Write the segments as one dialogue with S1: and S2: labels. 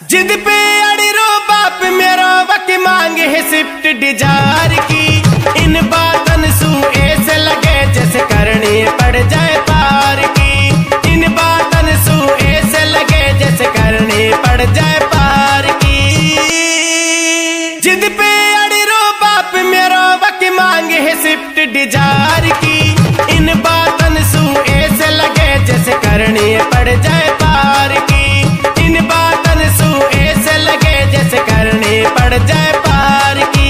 S1: जिद पे अड़ी रो बाप मेरो वकी मांगे है स्विफ्ट डिजायर की। इन बातन सू ऐसे लगे जैसे करनी पड़ जाए पार की। इन बातन सू ऐसे लगे जैसे करनी पड़ जाए पार की। जिद पे अड़ी रो बाप मेरो वकी मांगे है स्विफ्ट डिजायर की। इन बातन सू ऐसे लगे जैसे करनी पड़ जाए पार की। इन बातन सू ऐसे लगे जैसे करनी पड़ जाए पार की।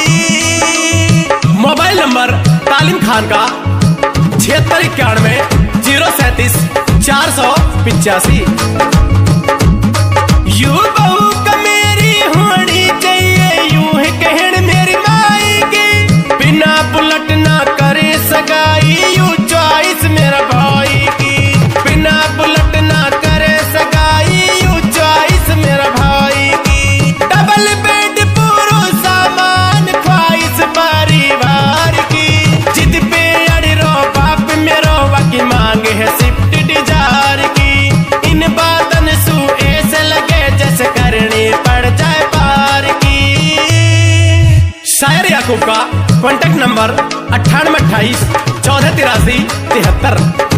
S1: मोबाइल नंबर तालिम खान का 7691 037 485। यू बहू का मेरी होनी चाहिए, यूं है कहन मेरी माई की। बिना बुलेट ना करे सगाई, यू चॉइस मेरा भाई की। बिना बुलेट ना करे सगाई, यू चॉइस मेरा भाई की। डबल बेड पूरा सामान ख्वाहिश परिवार की। जिद पे अड़ी रो बाप मेरो वकी मांगे है स्विफ्ट डिजायर की। इन बातन सू ऐसे लगे जैसे करनी पड़ जाए पार की। शायर याकूब का कॉन्टेक्ट नंबर 9828 1483 73।